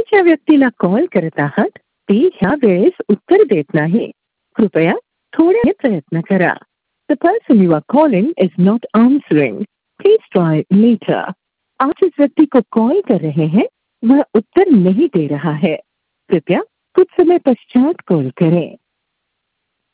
ज्या व्यक्तीला कॉल करत आहात ते ह्या वेळेस उत्तर देत नाही. कृपया थोडे प्रयत्न करा. The person you are calling is not answering. Please try later. आप जिस व्यक्ति को कॉल कर रहे हैं वह उत्तर नहीं दे रहा है. कृपया कुछ समय पश्चात कॉल करें.